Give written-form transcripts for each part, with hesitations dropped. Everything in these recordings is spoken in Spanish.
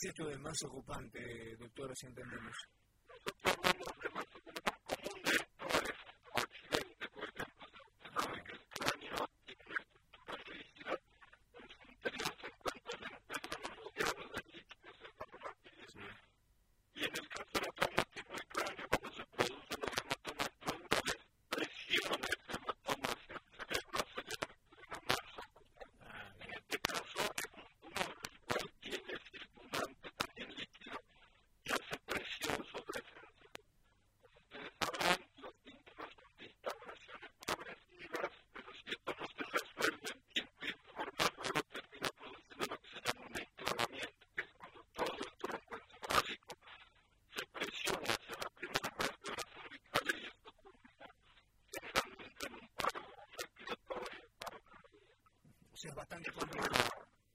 decía esto de más ocupante, doctora, si entendemos? Es bastante complicado.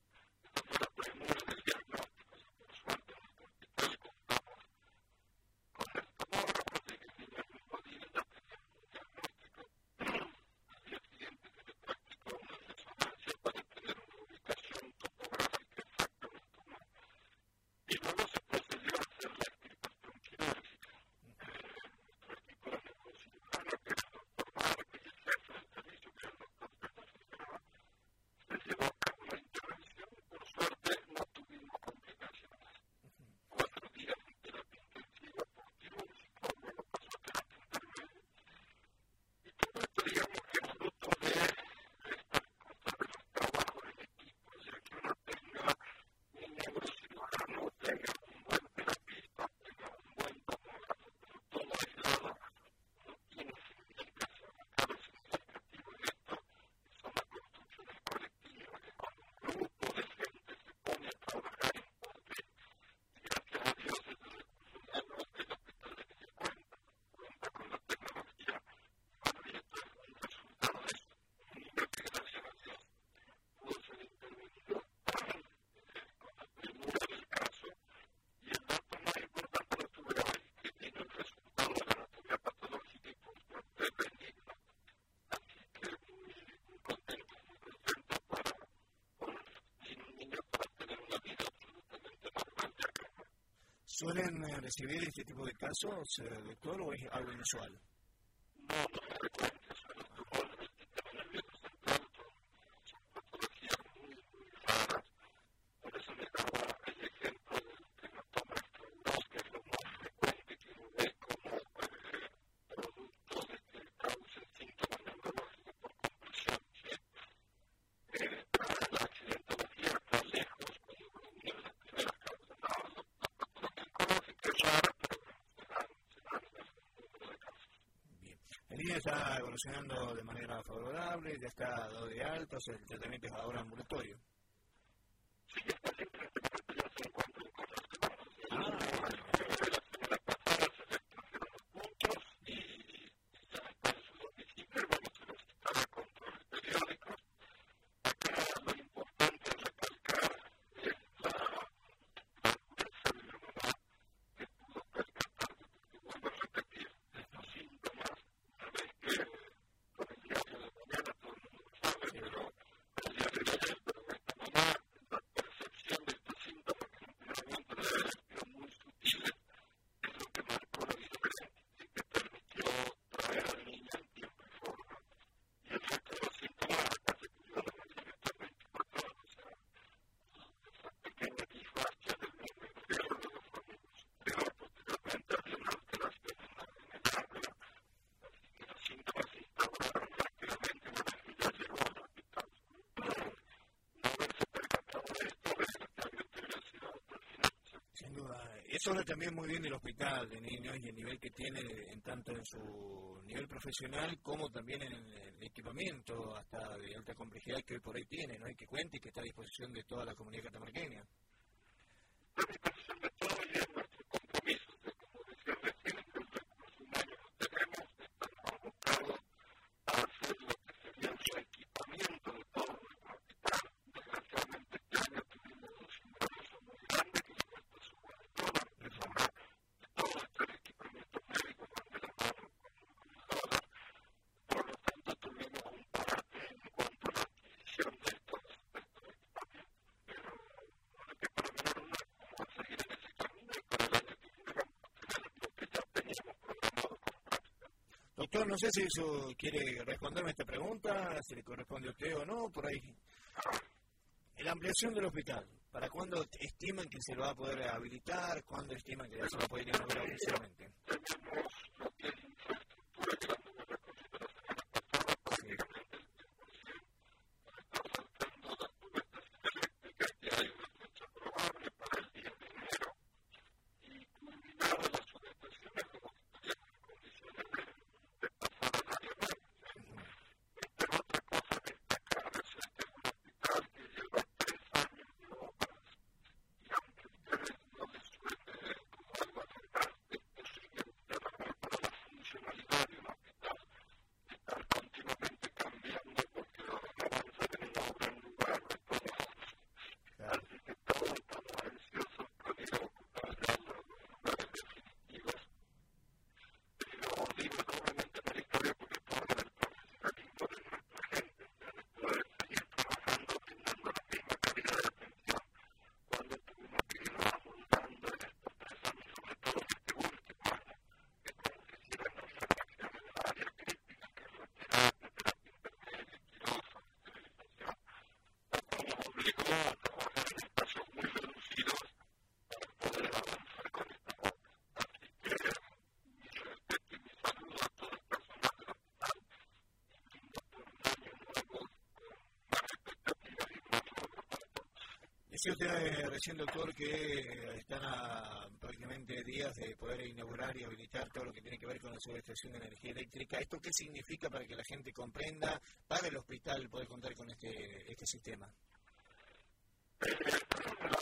¿Suelen recibir este tipo de casos, doctor, o es algo inusual? Está evolucionando de manera favorable, ya está dado de alta, o sea, el tratamiento es ahora ambulatorio. Eso habla también muy bien del hospital de niños y el nivel que tiene, en tanto en su nivel profesional como también en el equipamiento hasta de alta complejidad que hoy por hoy tiene, ¿no? Y que cuenta y que está a disposición de toda la comunidad catamarqueña. Doctor, no sé si eso quiere responderme esta pregunta, si le corresponde a usted o no, por ahí. La ampliación del hospital, ¿para cuándo estiman que se lo va a poder habilitar? ¿Cuándo estiman que ya se va a poder inaugurar oficialmente? Decía usted recién, doctor, que están a prácticamente días de poder inaugurar y habilitar todo lo que tiene que ver con la subestación de energía eléctrica. ¿Esto qué significa para que la gente comprenda para el hospital poder contar con este sistema? La